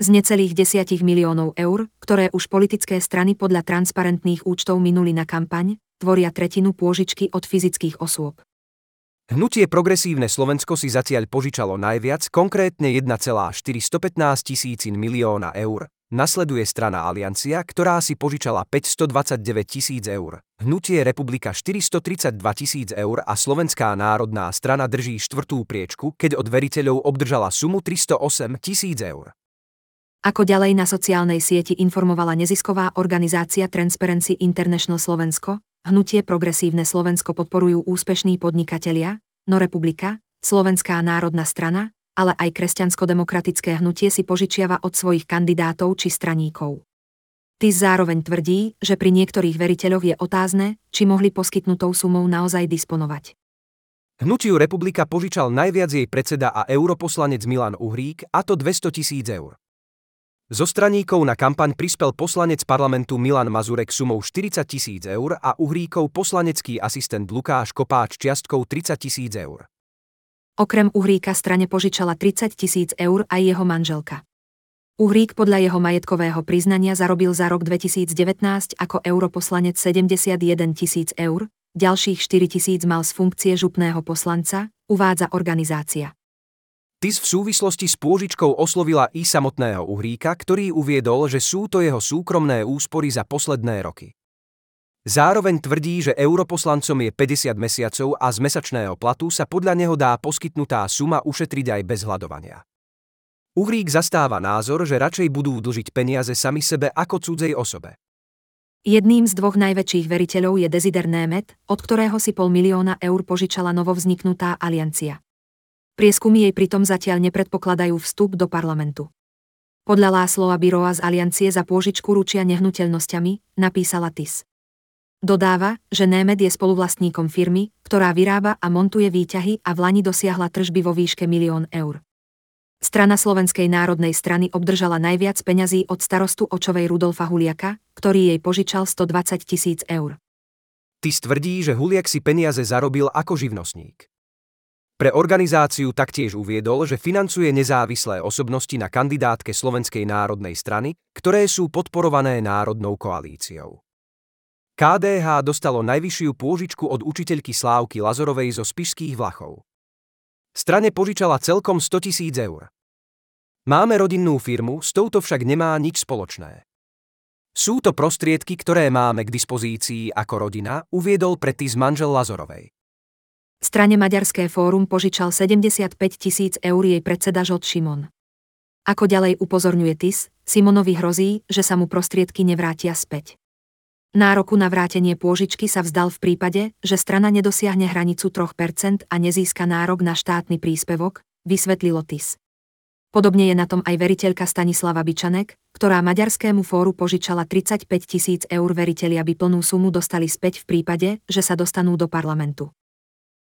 Z necelých 10 miliónov eur, ktoré už politické strany podľa transparentných účtov minuli na kampaň, tvoria tretinu pôžičky od fyzických osôb. Hnutie Progresívne Slovensko si zatiaľ požičalo najviac, konkrétne 1,415 milióna eur. Nasleduje strana Aliancia, ktorá si požičala 529 000 eur. Hnutie Republika 432 000 eur a Slovenská národná strana drží štvrtú priečku, keď od veriteľov obdržala sumu 308 000 eur. Ako ďalej na sociálnej sieti informovala nezisková organizácia Transparency International Slovensko, hnutie Progresívne Slovensko podporujú úspešní podnikatelia, no Republika, Slovenská národná strana, ale aj kresťansko-demokratické hnutie si požičiava od svojich kandidátov či straníkov. TIS zároveň tvrdí, že pri niektorých veriteľoch je otázne, či mohli poskytnutou sumou naozaj disponovať. Hnutiu Republika požičal najviac jej predseda a europoslanec Milan Uhrík, a to 200 000 eur. Zo straníkov na kampaň prispel poslanec parlamentu Milan Mazurek sumou 40 000 eur a Uhríkov poslanecký asistent Lukáš Kopáč čiastkou 30 000 eur. Okrem Uhríka strane požičala 30 000 eur aj jeho manželka. Uhrík podľa jeho majetkového priznania zarobil za rok 2019 ako europoslanec 71 000 eur, ďalších 4 000 mal z funkcie župného poslanca, uvádza organizácia. TIS v súvislosti s pôžičkou oslovila i samotného Uhríka, ktorý uviedol, že sú to jeho súkromné úspory za posledné roky. Zároveň tvrdí, že europoslancom je 50 mesiacov a z mesačného platu sa podľa neho dá poskytnutá suma ušetriť aj bez hľadovania. Uhrík zastáva názor, že radšej budú dlžiť peniaze sami sebe ako cudzej osobe. Jedným z dvoch najväčších veriteľov je Desider Német, od ktorého si 500 000 eur požičala novovzniknutá Aliancia. Prieskumy jej pritom zatiaľ nepredpokladajú vstup do parlamentu. Podľa Lászlóa Biroa z Aliancie za pôžičku ručia nehnuteľnosťami, napísala TIS. Dodáva, že Német je spoluvlastníkom firmy, ktorá vyrába a montuje výťahy a vlani dosiahla tržby vo výške 1 000 000 eur. Strana Slovenskej národnej strany obdržala najviac peňazí od starostu Očovej Rudolfa Huliaka, ktorý jej požičal 120 000 eur. TIS tvrdí, že Huliak si peniaze zarobil ako živnostník. Pre organizáciu taktiež uviedol, že financuje nezávislé osobnosti na kandidátke Slovenskej národnej strany, ktoré sú podporované Národnou koalíciou. KDH dostalo najvyššiu pôžičku od učiteľky Slávky Lazorovej zo Spišských Vlachov. Strane požičala celkom 100 000 eur. Máme rodinnú firmu, s touto však nemá nič spoločné. Sú to prostriedky, ktoré máme k dispozícii ako rodina, uviedol pre TIS manžel Lazorovej. Strane Maďarské fórum požičal 75 000 eur jej predseda Žolt Šimon. Ako ďalej upozorňuje TIS, Simonovi hrozí, že sa mu prostriedky nevrátia späť. Nároku na vrátenie pôžičky sa vzdal v prípade, že strana nedosiahne hranicu 3% a nezíska nárok na štátny príspevok, vysvetlilo TIS. Podobne je na tom aj veriteľka Stanislava Bičanek, ktorá Maďarskému fóru požičala 35 000 eur. Veritelia by plnú sumu dostali späť v prípade, že sa dostanú do parlamentu.